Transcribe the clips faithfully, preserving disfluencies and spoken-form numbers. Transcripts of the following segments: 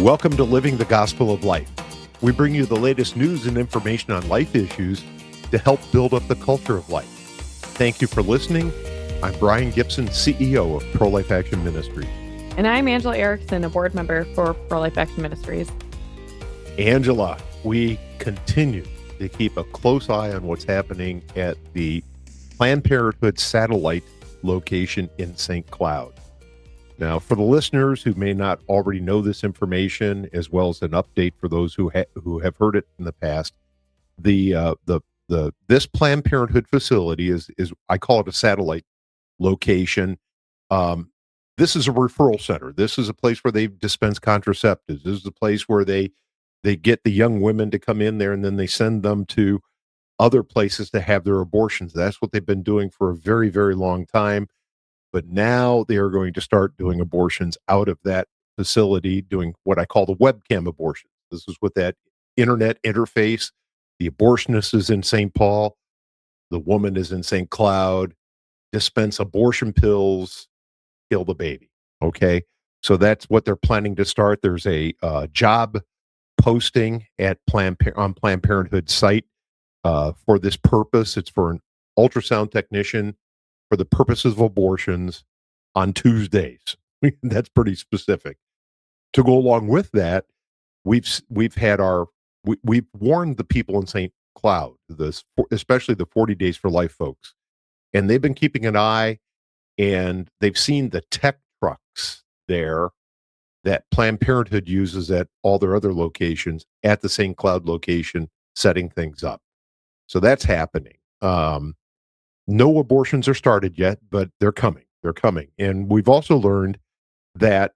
Welcome to Living the Gospel of Life. We bring you the latest news and information on life issues to help build up the culture of life. Thank you for listening. I'm Brian Gibson, C E O of Pro-Life Action Ministries. And I'm Angela Erickson, a board member for Pro-Life Action Ministries. Angela, we continue to keep a close eye on what's happening at the Planned Parenthood satellite location in Saint Cloud. Now, for the listeners who may not already know this information, as well as an update for those who ha- who have heard it in the past, the uh, the the this Planned Parenthood facility is is I call it a satellite location. Um, this is a referral center. This is a place where they dispense contraceptives. This is a place where they they get the young women to come in there, and then they send them to other places to have their abortions. That's what they've been doing for a very, very long time. But now they are going to start doing abortions out of that facility, doing what I call the webcam abortion. This is with that internet interface. The abortionist is in Saint Paul. The woman is in Saint Cloud. Dispense abortion pills, kill the baby. Okay, so that's what they're planning to start. There's a uh, job posting at Planned on Planned Parenthood site uh, for this purpose. It's for an ultrasound technician for the purposes of abortions on Tuesdays. That's pretty specific. To go along with that, we've we've had our we, we've warned the people in Saint Cloud, this especially the forty Days for Life folks, and they've been keeping an eye, and they've seen the tech trucks there that Planned Parenthood uses at all their other locations at the Saint Cloud location, setting things up. So that's happening. Um, No abortions are started yet, but they're coming. They're coming. And we've also learned that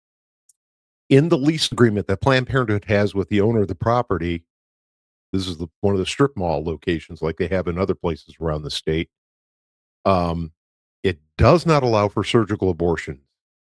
in the lease agreement that Planned Parenthood has with the owner of the property, this is the, one of the strip mall locations like they have in other places around the state, um, it does not allow for surgical abortions.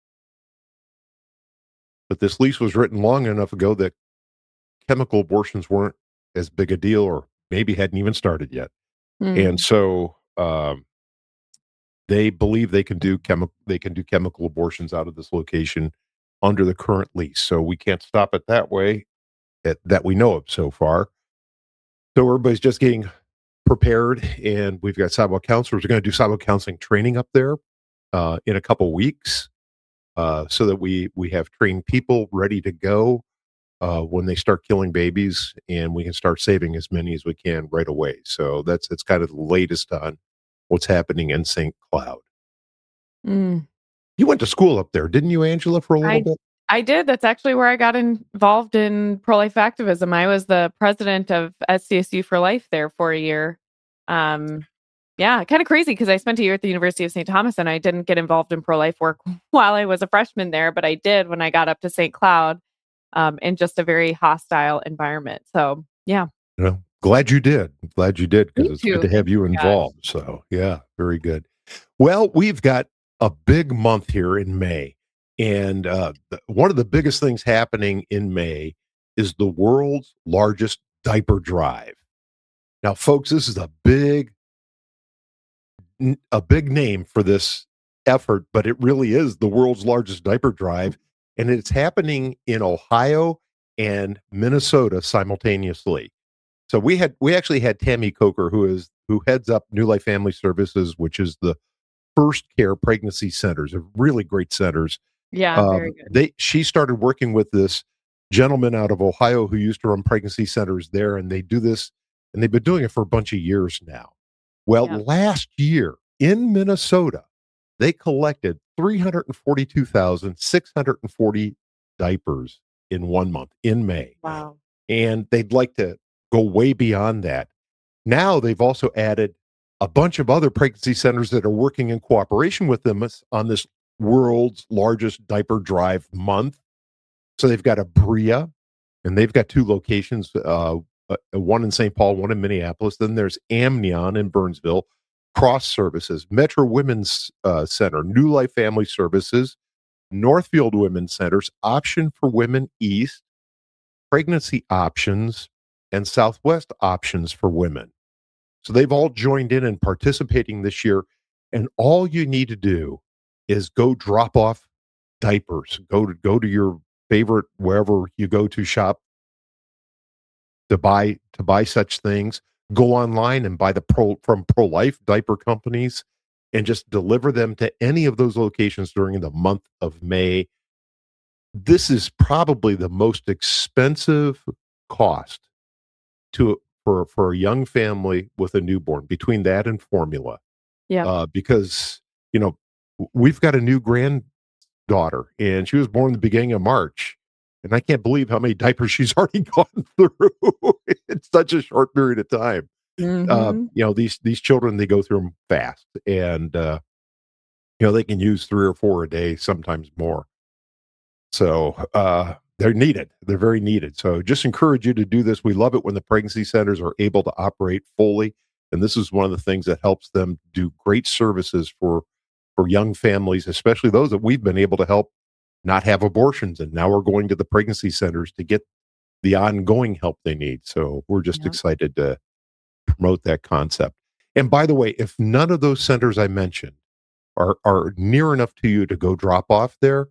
But this lease was written long enough ago that chemical abortions weren't as big a deal, or maybe hadn't even started yet. Mm. And so Um, they believe they can do chemical they can do chemical abortions out of this location under the current lease. So we can't stop it that way that, that we know of so far. So everybody's just getting prepared, and we've got sidewalk counselors. We're going to do sidewalk counseling training up there uh, in a couple weeks, uh, so that we we have trained people ready to go uh, when they start killing babies, and we can start saving as many as we can right away. So that's it's kind of the latest on what's happening in Saint Cloud. Mm. You went to school up there, didn't you, Angela, for a little I, bit? I did. That's actually where I got involved in pro-life activism. I was the president of S C S U for Life there for a year. Um, yeah, kind of crazy because I spent a year at the University of Saint Thomas and I didn't get involved in pro-life work while I was a freshman there, but I did when I got up to Saint Cloud um, in just a very hostile environment. So, yeah. Well, glad you did. Glad you did, because it's too. good to have you involved. Yeah. So, yeah, very good. Well, we've got a big month here in May. And uh, the, one of the biggest things happening in May is the world's largest diaper drive. Now, folks, this is a big, a big name for this effort, but it really is the world's largest diaper drive. And it's happening in Ohio and Minnesota simultaneously. So we had we actually had Tammy Coker, who is who heads up New Life Family Services, which is the first care pregnancy centers, are really great centers. Yeah, um, very good. They she started working with this gentleman out of Ohio who used to run pregnancy centers there, and they do this, and they've been doing it for a bunch of years now. Well, yeah. Last year in Minnesota, they collected three hundred forty-two thousand six hundred forty diapers in one month in May. Wow! And they'd like to go way beyond that. Now they've also added a bunch of other pregnancy centers that are working in cooperation with them on this world's largest diaper drive month. So they've got Abrea, and they've got two locations, uh, one in Saint Paul, one in Minneapolis. Then there's Amnion in Burnsville, Cross Services, Metro Women's uh, Center, New Life Family Services, Northfield Women's Centers, Option for Women East, Pregnancy Options, and Southwest Options for Women. So they've all joined in and participating this year. And all you need to do is go drop off diapers. Go to go to your favorite wherever you go to shop to buy to buy such things. Go online and buy the pro from pro-life diaper companies and just deliver them to any of those locations during the month of May. This is probably the most expensive cost to for for a young family with a newborn, between that and formula. Yeah. Uh, because, you know, w- we've got a new granddaughter, and she was born in the beginning of March, and I can't believe how many diapers she's already gone through in such a short period of time. Uh, Hmm. you know, these these children, they go through them fast, and uh, you know, they can use three or four a day, sometimes more. So uh, they're needed. They're very needed. So just encourage you to do this. We love it when the pregnancy centers are able to operate fully, and this is one of the things that helps them do great services for for young families, especially those that we've been able to help not have abortions, and now we're going to the pregnancy centers to get the ongoing help they need. So we're just Yeah. excited to promote that concept. And by the way, if none of those centers I mentioned are are near enough to you to go drop off there,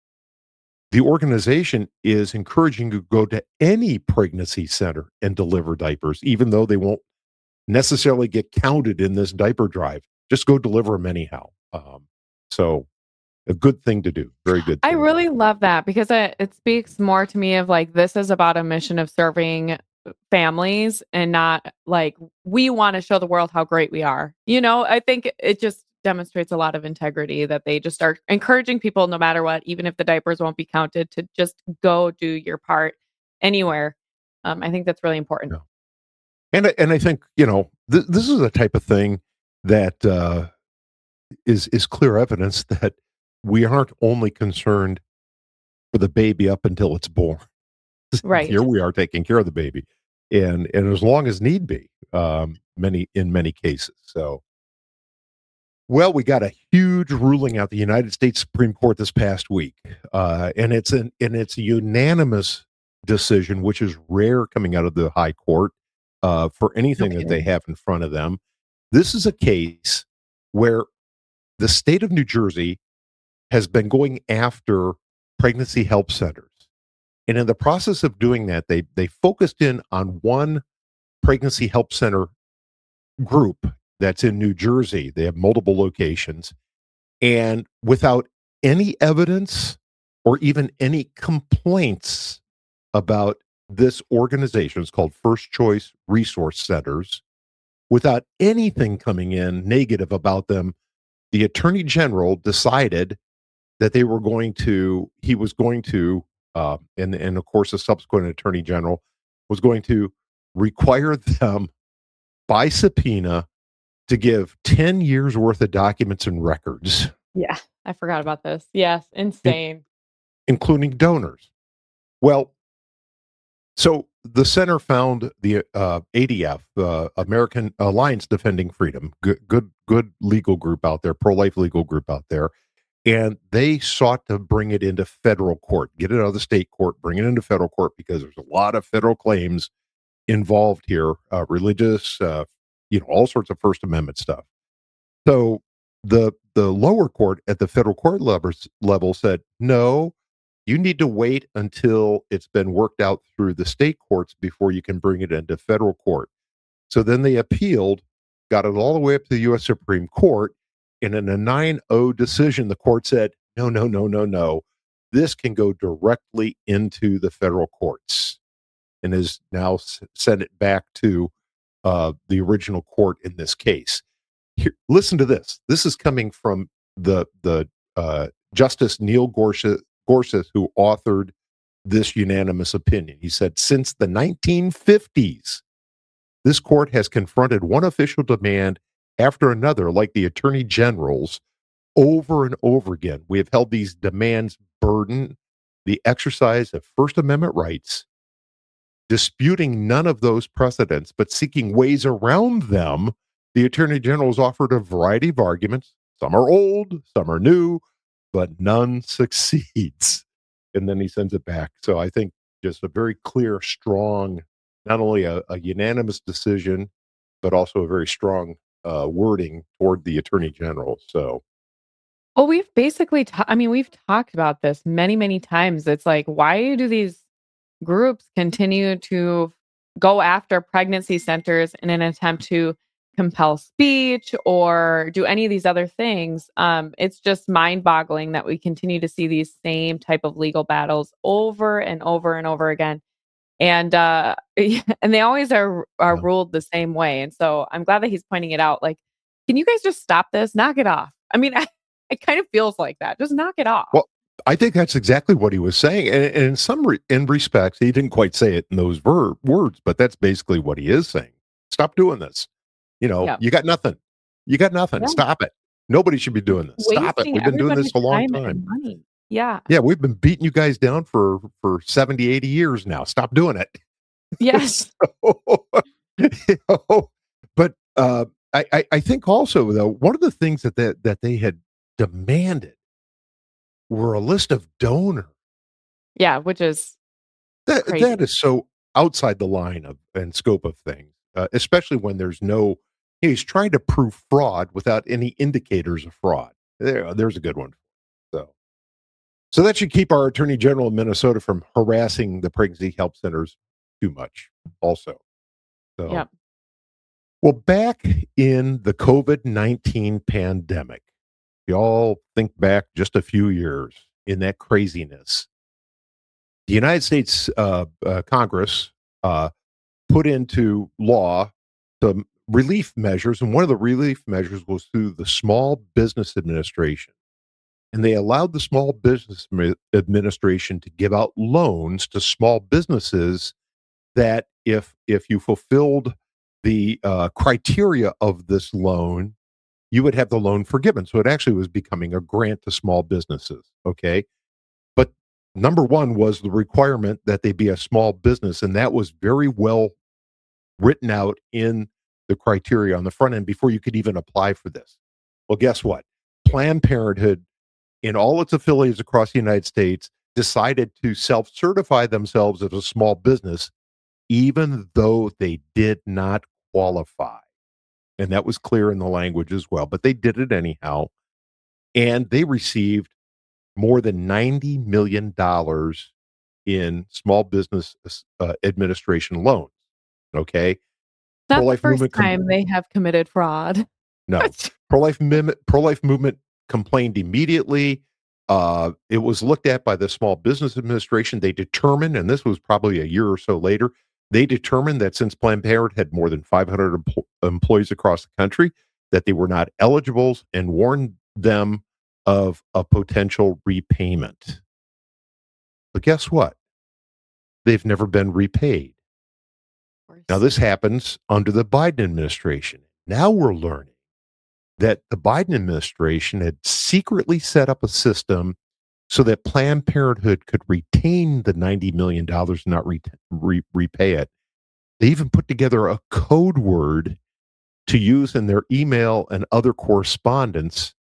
the organization is encouraging you to go to any pregnancy center and deliver diapers, even though they won't necessarily get counted in this diaper drive. Just go deliver them anyhow. Um, so a good thing to do. Very good I thing to do. really love that because it, it speaks more to me of like this is about a mission of serving families and not like we want to show the world how great we are. You know, I think it just demonstrates a lot of integrity that they just are encouraging people no matter what, even if the diapers won't be counted, to just go do your part anywhere. Um, I think that's really important. Yeah. And I- and I think, you know, th- this is the type of thing that uh, is is clear evidence that we aren't only concerned for the baby up until it's born. Right. Here we are taking care of the baby, and and as long as need be, um, many in many cases. So, well, we got a huge ruling out the United States Supreme Court this past week, uh, and it's an and it's a unanimous decision, which is rare coming out of the High Court uh, for anything that they Okay. have in front of them. This is a case where the state of New Jersey has been going after pregnancy help centers. And in the process of doing that, they they focused in on one pregnancy help center group that's in New Jersey. They have multiple locations, and without any evidence or even any complaints about this organization, it's called First Choice Resource Centers, without anything coming in negative about them, the attorney general decided that they were going to, he was going to, uh, and, and of course, the subsequent attorney general was going to require them by subpoena to give ten years worth of documents and records, Yeah. I forgot about this. Yes. in, Insane. including donors. Well, so the center found the uh, A D F, uh, American Alliance Defending Freedom, good, good, good legal group out there, pro-life legal group out there, and they sought to bring it into federal court, get it out of the state court, bring it into federal court because there's a lot of federal claims involved here, uh, religious, uh, you know, all sorts of First Amendment stuff. So the the lower court at the federal court levels, level said, no, you need to wait until it's been worked out through the state courts before you can bring it into federal court. So then they appealed, got it all the way up to the U S Supreme Court. And in a nine oh decision, the court said, no, no, no, no, no. This can go directly into the federal courts, and has now s- sent it back to uh, the original court in this case. Here, listen to this. This is coming from the the uh, Justice Neil Gorsuch, Gorsuch, who authored this unanimous opinion. He said, since the nineteen fifties, this court has confronted one official demand after another, like the attorney general's, over and over again. We have held these demands burden the exercise of First Amendment rights, disputing none of those precedents, but seeking ways around them. The attorney general has offered a variety of arguments. Some are old, some are new, but none succeeds. And then he sends it back. So I think just a very clear, strong, not only a, a unanimous decision, but also a very strong uh, wording toward the attorney general. So Well, we've basically, ta- I mean, we've talked about this many, many times. It's like, why do these groups continue to go after pregnancy centers in an attempt to compel speech or do any of these other things? Um, it's just mind-boggling that we continue to see these same type of legal battles over and over and over again. And uh, and they always are are Yeah. ruled the same way. And so I'm glad that he's pointing it out. Like, can you guys just stop this? Knock it off. I mean, it kind of feels like that. Just knock it off. Well, I think that's exactly what he was saying, and, and in some re- in respects, he didn't quite say it in those ver- words, but that's basically what he is saying. Stop doing this. You know, Yeah. you got nothing. You got nothing. Yeah. Stop it. Nobody should be doing this. Stop it. Wasting We've been doing this everybody's a long time time. and money. Yeah. Yeah, we've been beating you guys down for for seventy, eighty years now. Stop doing it. Yes. So, you know, but uh, I, I I think also though one of the things that that, that they had demanded were a list of donors. Yeah, which is That crazy. that is so outside the line of and scope of things, uh, especially when there's no. He's trying to prove fraud without any indicators of fraud. There, there's a good one. So, so that should keep our Attorney General of Minnesota from harassing the pregnancy help centers too much. Also, so Yeah. well, back in the COVID nineteen pandemic, we all think back just a few years in that craziness. The United States uh, uh, Congress uh, put into law some relief measures, and one of the relief measures was through the Small Business Administration. And they allowed the Small Business Administration to give out loans to small businesses that if if you fulfilled the uh, criteria of this loan, you would have the loan forgiven. So it actually was becoming a grant to small businesses. Okay. But number one was the requirement that they be a small business. And that was very well written out in the criteria on the front end before you could even apply for this. Well, guess what? Planned Parenthood, in all its affiliates across the United States, decided to self certify themselves as a small business, even though they did not qualify. And that was clear in the language as well, but they did it anyhow. And they received more than ninety million dollars in small business uh, administration loans. Okay. Not the Pro-life first movement com- time they have committed fraud. No. Pro-life mim- pro-life movement complained immediately. Uh, it was looked at by the Small Business Administration. They determined, and this was probably a year or so later, they determined that since Planned Parenthood had more than five hundred em- employees across the country, that they were not eligible and warned them of a potential repayment. But guess what? They've never been repaid. Now, this happens under the Biden administration. Now we're learning that the Biden administration had secretly set up a system so that Planned Parenthood could retain the ninety million dollars and not re- re- repay it. They even put together a code word to use in their email and other correspondence.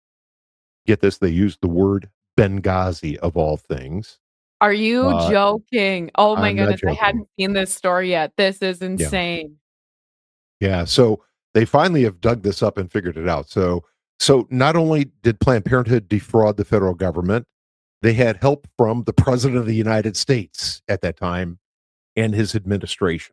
Get this, they used the word Benghazi of all things. Are you Uh, joking? Oh my I'm not goodness. I joking. hadn't seen this story yet. This is insane. Yeah, so they finally have dug this up and figured it out. So, so not only did Planned Parenthood defraud the federal government, they had help from the President of the United States at that time and his administration.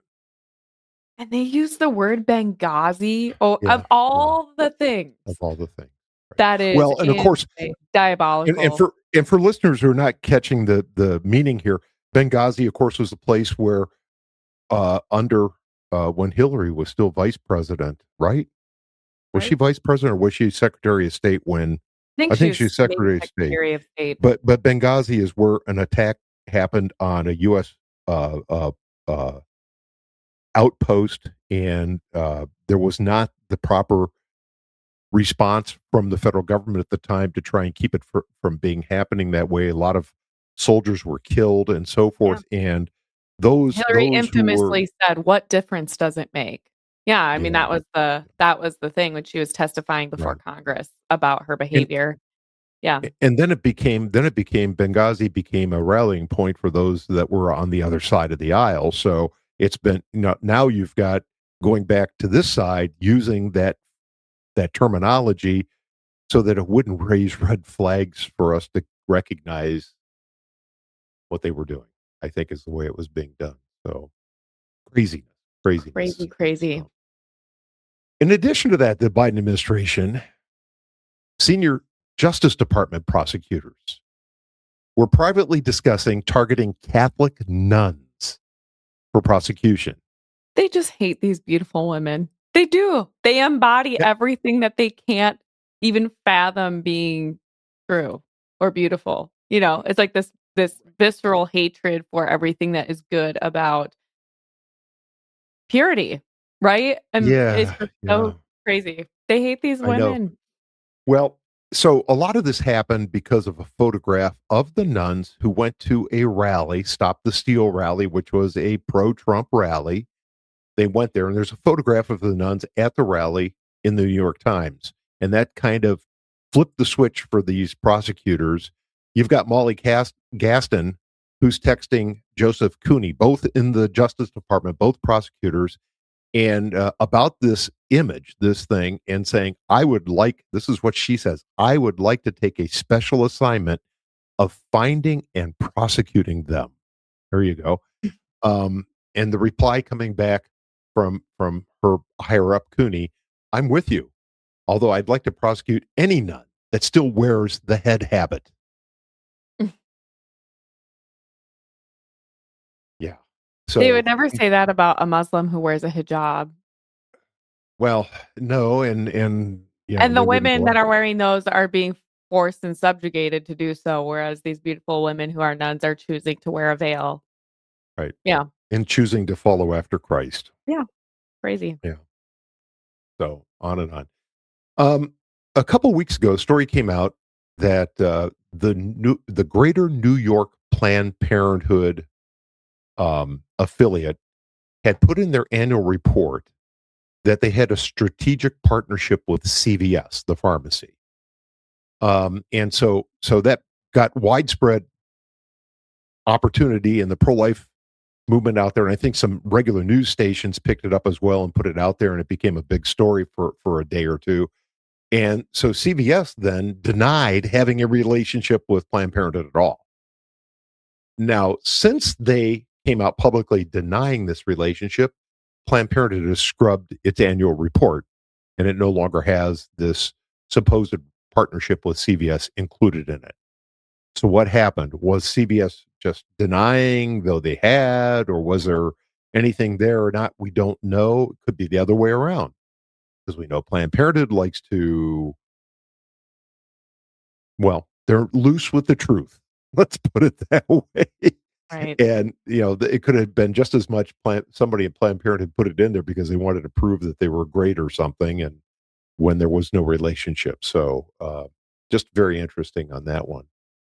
And they use the word Benghazi. Oh, Yeah, of all the things. Of all the things. Right. That is Well, and of course, insane. Diabolical. and, and for and for listeners who are not catching the the meaning here, Benghazi, of course, was a place where uh, under uh, when Hillary was still vice president, right? Was Right. she vice president or was she Secretary of State when? I think, I think she she's was made Secretary of State. Secretary of State. But but Benghazi is where an attack happened on a U S uh, uh, uh, outpost, and uh, there was not the proper response from the federal government at the time to try and keep it for, from being happening that way. A lot of soldiers were killed and so forth, and those Hillary those who infamously were, said, "What difference does it make?" Yeah, I mean Yeah. that was the that was the thing when she was testifying before Right. Congress about her behavior. Yeah. and then it became then it became Benghazi became a rallying point for those that were on the other side of the aisle. So it's been, you know, now you've got going back to this side using that that terminology so that it wouldn't raise red flags for us to recognize what they were doing, I think is the way it was being done. So craziness, craziness. Crazy, crazy. So, in addition to that, the Biden administration, senior Justice Department prosecutors were privately discussing targeting Catholic nuns for prosecution. They just hate these beautiful women. They do. They embody Yeah. everything that they can't even fathom being true or beautiful. You know, it's like this this visceral hatred for everything that is good about purity, right? And it's Yeah, just yeah. so crazy. They hate these I know. women. Well, so a lot of this happened because of a photograph of the nuns who went to a rally, Stop the Steal rally, which was a pro-Trump rally. They went there, and there's a photograph of the nuns at the rally in the New York Times. And that kind of flipped the switch for these prosecutors. You've got Molly Cast- Gaston, who's texting Joseph Cooney, both in the Justice Department, both prosecutors, and uh, about this image, this thing, and saying, I would like, this is what she says, I would like to take a special assignment of finding and prosecuting them. There you go. Um, and the reply coming back from from her higher up, Cooney, I'm with you, although I'd like to prosecute any nun that still wears the head habit. Yeah. So They would never say that about a Muslim who wears a hijab. Well, no, and and you know, And the they wouldn't women go that after- are wearing those are being forced and subjugated to do so, whereas these beautiful women who are nuns are choosing to wear a veil. right, Yeah. and choosing to follow after Christ. Yeah. Crazy. Yeah. So on and on. Um, a couple weeks ago, a story came out that uh, the new the Greater New York Planned Parenthood um, affiliate had put in their annual report that they had a strategic partnership with C V S, the pharmacy, um, and so so that got widespread opportunity in the pro-life movement out there. And I think some regular news stations picked it up as well and put it out there, and it became a big story for for a day or two. And so C V S then denied having a relationship with Planned Parenthood at all. Now, since they came out publicly denying this relationship, Planned Parenthood has scrubbed its annual report, and it no longer has this supposed partnership with C V S included in it. So what happened? Was C V S just denying, though they had, or was there anything there or not? We don't know. It could be the other way around, because we know Planned Parenthood likes to, well, they're loose with the truth. Let's put it that way. Right. And, you know, it could have been just as much plan- somebody in Planned Parenthood put it in there because they wanted to prove that they were great or something, and when there was no relationship. So uh, just very interesting on that one.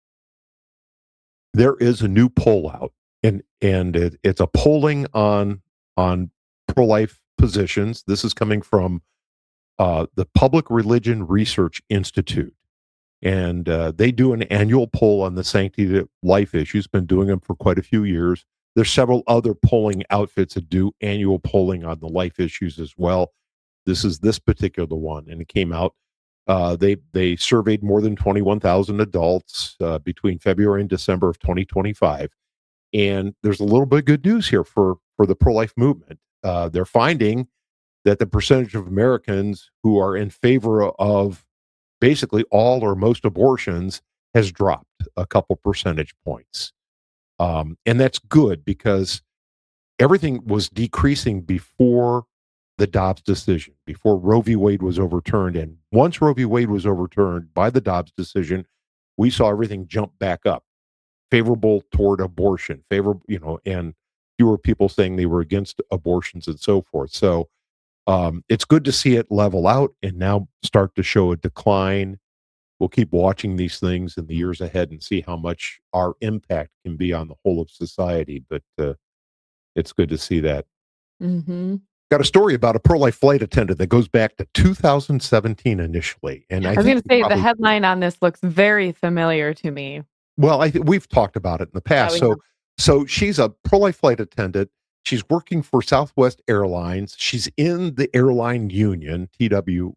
There is a new poll out, and and it, it's a polling on on pro-life positions. This is coming from uh, the Public Religion Research Institute. And uh, they do an annual poll on the sanctity of life issues, been doing them for quite a few years. There's several other polling outfits that do annual polling on the life issues as well. This is this particular one, and it came out. Uh, they they surveyed more than twenty-one thousand adults uh, between February and December of twenty twenty-five. And there's a little bit of good news here for, for the pro-life movement. Uh, they're finding that the percentage of Americans who are in favor of basically all or most abortions has dropped a couple percentage points. Um, and that's good because everything was decreasing before the Dobbs decision, before Roe v. Wade was overturned. And once Roe v. Wade was overturned by the Dobbs decision, we saw everything jump back up, favorable toward abortion, favorable, you know, and fewer people saying they were against abortions and so forth. So Um, it's good to see it level out and now start to show a decline. We'll keep watching these things in the years ahead and see how much our impact can be on the whole of society. But uh, it's good to see that. Mm-hmm. Got a story about a pro-life flight attendant that goes back to two thousand seventeen initially. And I, I was think going to say probably, the headline on this looks very familiar to me. well, I th- we've talked about it in the past. we so, have. so she's a pro-life flight attendant. She's working for Southwest Airlines. She's in the airline union, T W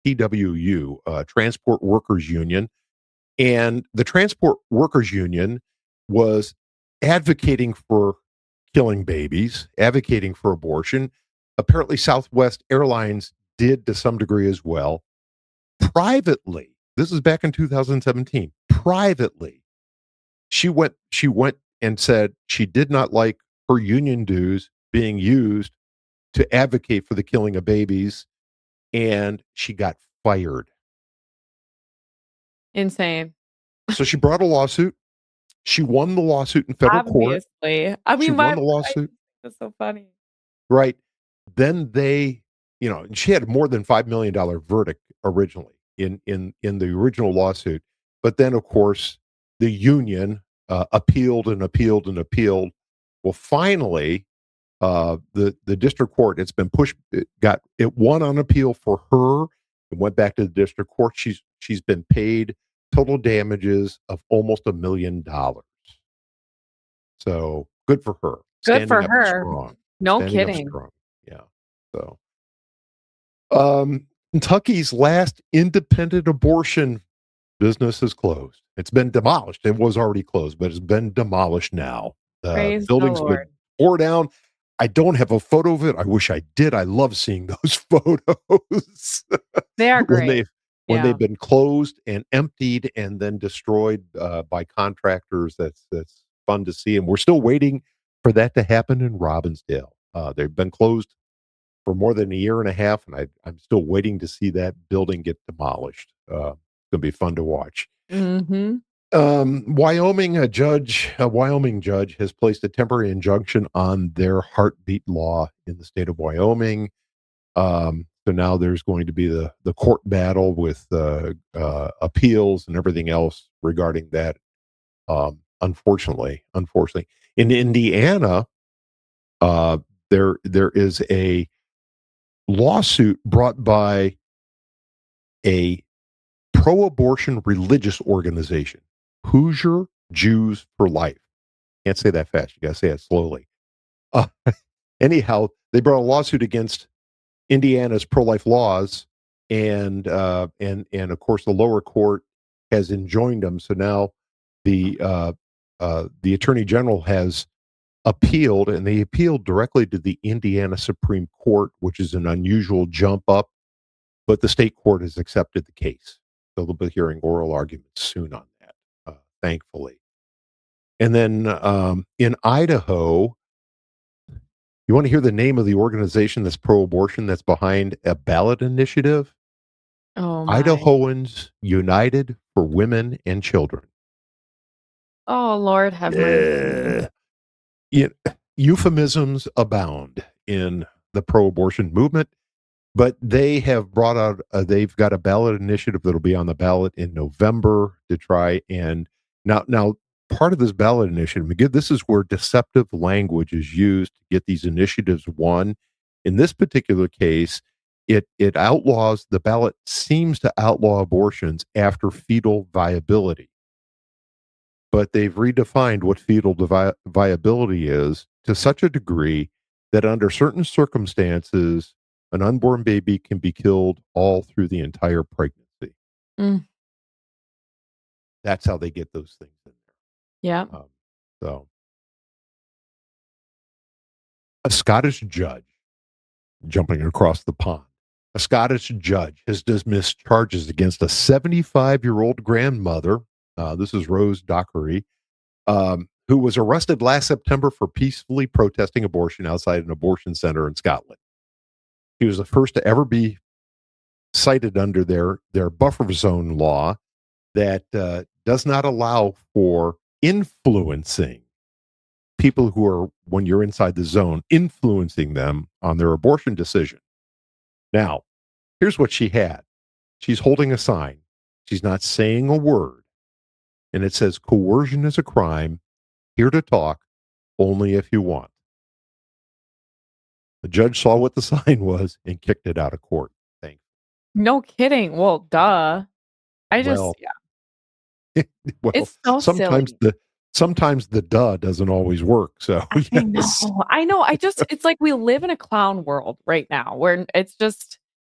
T W U, uh, Transport Workers Union. And the Transport Workers Union was advocating for killing babies, advocating for abortion. Apparently, Southwest Airlines did to some degree as well. Privately, this is back in two thousand seventeen. Privately, she went. She went and said she did not like her union dues being used to advocate for the killing of babies, and she got fired. Insane. So she brought a lawsuit. She won the lawsuit in federal court. Obviously. I She mean, my, won the lawsuit. that's so funny. Right. Then they, you know, and she had a more than five million dollars verdict originally in, in, in the original lawsuit. But then, of course, the union uh, appealed and appealed and appealed. Well, finally, uh, the, the district court, it's been pushed, it got, it won on appeal for her. It went back to the district court. She's, she's been paid total damages of almost a million dollars. So good for her. Good Standing for up her. Strong. No Standing up kidding. strong. Yeah. So, um, Kentucky's last independent abortion business is closed. It's been demolished. It was already closed, but it's been demolished now. The Praise building's the been Lord. tore down. I don't have a photo of it. I wish I did. I love seeing those photos. They are great. when they when Yeah. they've been closed and emptied and then destroyed uh, by contractors. That's that's fun to see, and we're still waiting for that to happen in Robbinsdale. Uh, they've been closed for more than a year and a half, and I, I'm still waiting to see that building get demolished. Uh, it's gonna be fun to watch. Mm-hmm. Um, Wyoming, a judge, a Wyoming judge has placed a temporary injunction on their heartbeat law in the state of Wyoming. Um, so now there's going to be the, the court battle with uh, uh, appeals and everything else regarding that. Um, unfortunately, unfortunately, in Indiana, uh, there there is a lawsuit brought by a pro-abortion religious organization, Hoosier Jews for Life. Can't say that fast. You got to say it slowly. Uh, anyhow, they brought a lawsuit against Indiana's pro-life laws, and uh, and and of course the lower court has enjoined them. So now the uh, uh, the attorney general has appealed, and they appealed directly to the Indiana Supreme Court, which is an unusual jump up. But the state court has accepted the case, so they'll be hearing oral arguments soon on that, uh, thankfully. And then um, in Idaho. You want to hear the name of the organization that's pro-abortion that's behind a ballot initiative? Oh, my. Idahoans United for Women and Children. Oh, Lord have mercy. Yeah. Yeah. Euphemisms abound in the pro-abortion movement, but they have brought out, uh, they've got a ballot initiative that'll be on the ballot in November to try and now, now, part of this ballot initiative, again, this is where deceptive language is used to get these initiatives won. In this particular case, it it outlaws, the ballot seems to outlaw abortions after fetal viability. But they've redefined what fetal devi- viability is to such a degree that under certain circumstances, an unborn baby can be killed all through the entire pregnancy. Mm. That's how they get those things in there. Yeah. Um, so, a Scottish judge, jumping across the pond, a Scottish judge has dismissed charges against a seventy-five-year-old grandmother. Uh, this is Rose Dockery, um, who was arrested last September for peacefully protesting abortion outside an abortion center in Scotland. She was the first to ever be cited under their, their buffer zone law that uh, does not allow for influencing people who are, when you're inside the zone, influencing them on their abortion decision. Now, here's what she had. She's holding a sign. She's not saying a word. And it says, "Coercion is a crime. Here to talk, only if you want." The judge saw what the sign was and kicked it out of court. Thanks. No kidding. Well, duh. I just, Well, yeah. well, It's so sometimes silly. the sometimes the duh doesn't always work. So I yes. know. I know. I just, it's like we live in a clown world right now where it's just,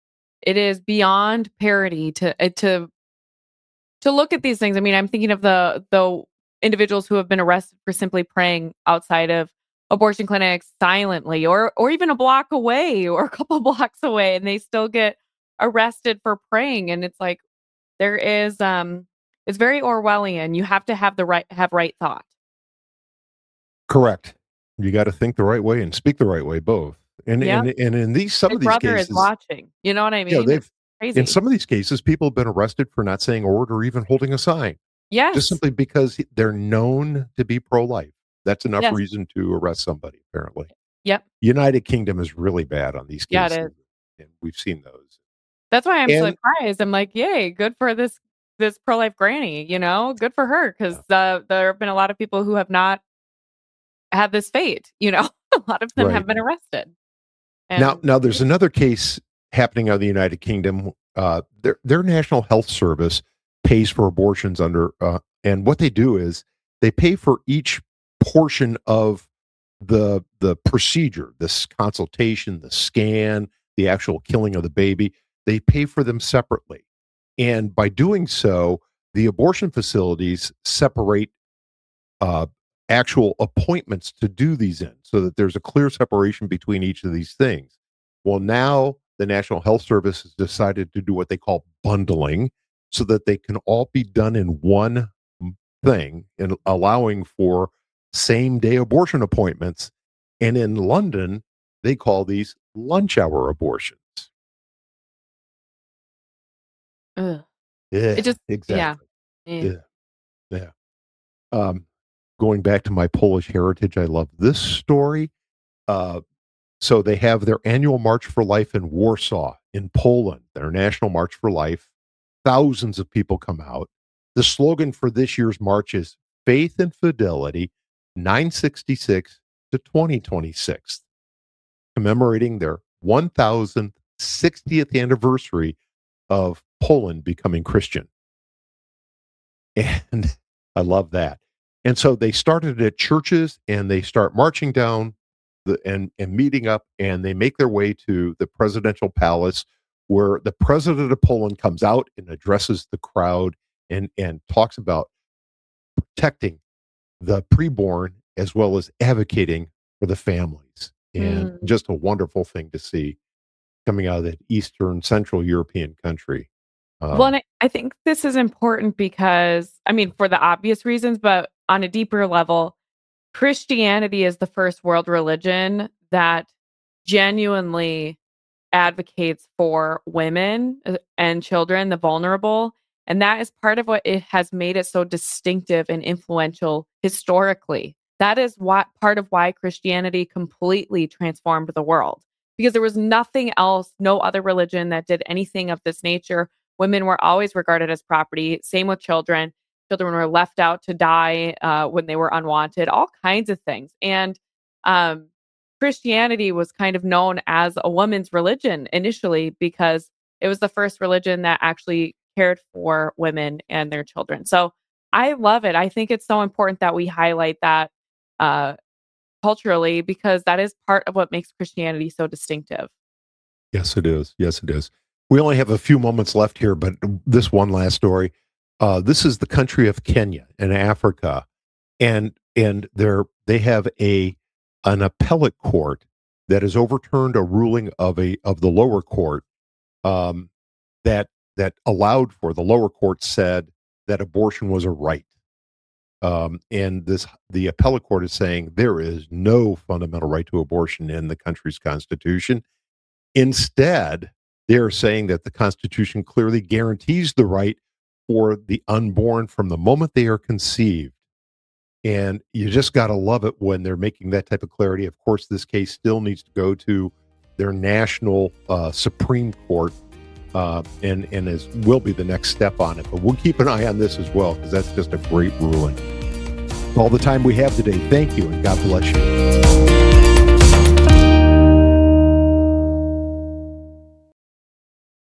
it is beyond parody to uh, to to look at these things. I mean, I'm thinking of the the individuals who have been arrested for simply praying outside of abortion clinics silently, or or even a block away or a couple blocks away, and they still get arrested for praying. And it's like there is um it's very Orwellian. You have to have the right have right thought. Correct. You got to think the right way and speak the right way, both. And Yep. and and in these some My of these brother is cases, watching. You know what I yeah, mean? they've It's crazy. in some of these cases, people have been arrested for not saying a word or even holding a sign, just Yes. simply because they're known to be pro-life. That's enough Yes. reason to arrest somebody, apparently. Yep. United Kingdom is really bad on these Yeah, it cases, is. and we've seen those. That's why I'm so And surprised. I'm like, yay, good for this this pro-life granny, you know? Good for her, because uh, there have been a lot of people who have not had this fate, you know? A lot of them right have been arrested. now, And now there's another case happening out of the United Kingdom. Uh, their their National Health Service pays for abortions under, uh, and what they do is they pay for each portion of the the procedure, this consultation, the scan, the actual killing of the baby. They pay for them separately, and by doing so, the abortion facilities separate uh, actual appointments to do these in, so that there's a clear separation between each of these things. Well, now the National Health Service has decided to do what they call bundling, so that they can all be done in one thing, and allowing for same day abortion appointments. And in London, they call these lunch hour abortions. ugh, Yeah, it just, yeah. exactly. eh. Yeah, yeah. Um, going back to my Polish heritage, I love this story. Uh, so they have their annual March for Life in Warsaw, in Poland, their National March for Life. Thousands of people come out. The slogan for this year's march is Faith and Fidelity, nine sixty-six to twenty twenty-six, commemorating their one thousand sixtieth anniversary of Poland becoming Christian. And I love that. And so they started at churches, and they start marching down the, and, and meeting up, and they make their way to the presidential palace, where the president of Poland comes out and addresses the crowd, and, and talks about protecting the preborn as well as advocating for the families. And Mm. just a wonderful thing to see coming out of that Eastern Central European country. Um, Well, and I, I think this is important because, I mean, for the obvious reasons, but on a deeper level, Christianity is the first world religion that genuinely advocates for women uh, and children, the vulnerable. And that is part of what it has made it so distinctive and influential historically. That is what part of why Christianity completely transformed the world, because there was nothing else, no other religion that did anything of this nature. Women were always regarded as property. Same with children. Children were left out to die uh, when they were unwanted, all kinds of things. And um, Christianity was kind of known as a woman's religion initially because it was the first religion that actually cared for women and their children. So I love it. I think it's so important that we highlight that uh, culturally, because that is part of what makes Christianity so distinctive. Yes, it is. Yes, it is. We only have a few moments left here, but this one last story. Uh, this is the country of Kenya in Africa, and and they're they have a an appellate court that has overturned a ruling of a of the lower court um, that that allowed for the lower court said that abortion was a right. Um, and this the appellate court is saying there is no fundamental right to abortion in the country's constitution. Instead, they're saying that the Constitution clearly guarantees the right for the unborn from the moment they are conceived. And you just got to love it when they're making that type of clarity. Of course, this case still needs to go to their national uh, Supreme Court, uh, and, and is, will be the next step on it. But we'll keep an eye on this as well, because that's just a great ruling. All the time we have today. Thank you, and God bless you.